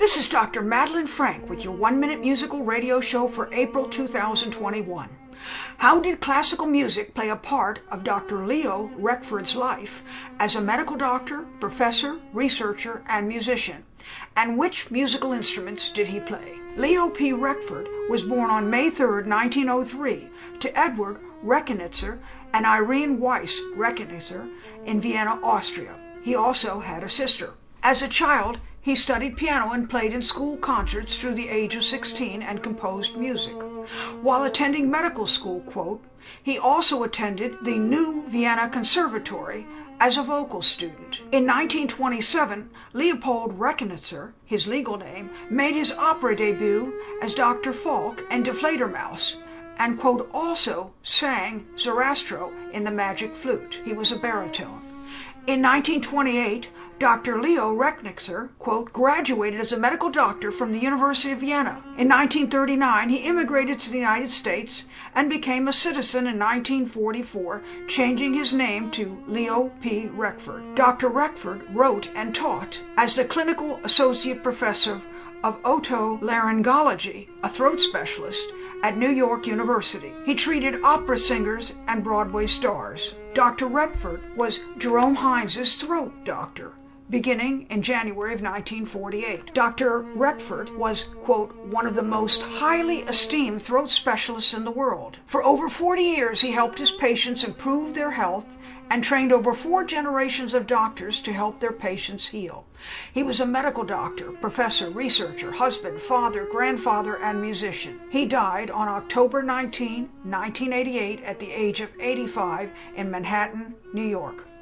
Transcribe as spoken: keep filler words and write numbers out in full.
This is Doctor Madeline Frank with your one-minute musical radio show for April two thousand twenty-one. How did classical music play a part of Doctor Leo Reckford's life as a medical doctor, professor, researcher, and musician? And which musical instruments did he play? Leo P. Reckford was born on May third, nineteen oh three, to Edward Rechnitzer and Irene Weiss Rechnitzer in Vienna, Austria. He also had a sister. As a child, he studied piano and played in school concerts through the age of sixteen and composed music. While attending medical school, quote, he also attended the New Vienna Conservatory as a vocal student. In nineteen twenty-seven, Leopold Rechnitzer, his legal name, made his opera debut as Doctor Falk and Die Fledermaus, and, quote, also sang Zarastro in The Magic Flute. He was a baritone. In nineteen twenty-eight, Doctor Leo Rechnitzer, quote, graduated as a medical doctor from the University of Vienna. In nineteen thirty-nine, he immigrated to the United States and became a citizen in nineteen forty-four, changing his name to Leo P. Reckford. Doctor Reckford wrote and taught as the clinical associate professor of otolaryngology, a throat specialist, at New York University. He treated opera singers and Broadway stars. Doctor Reckford was Jerome Hines' throat doctor, beginning in January of nineteen forty-eight. Doctor Reckford was, quote, one of the most highly esteemed throat specialists in the world. For over forty years, he helped his patients improve their health and trained over four generations of doctors to help their patients heal. He was a medical doctor, professor, researcher, husband, father, grandfather, and musician. He died on October nineteenth, nineteen eighty-eight at the age of eighty-five in Manhattan, New York.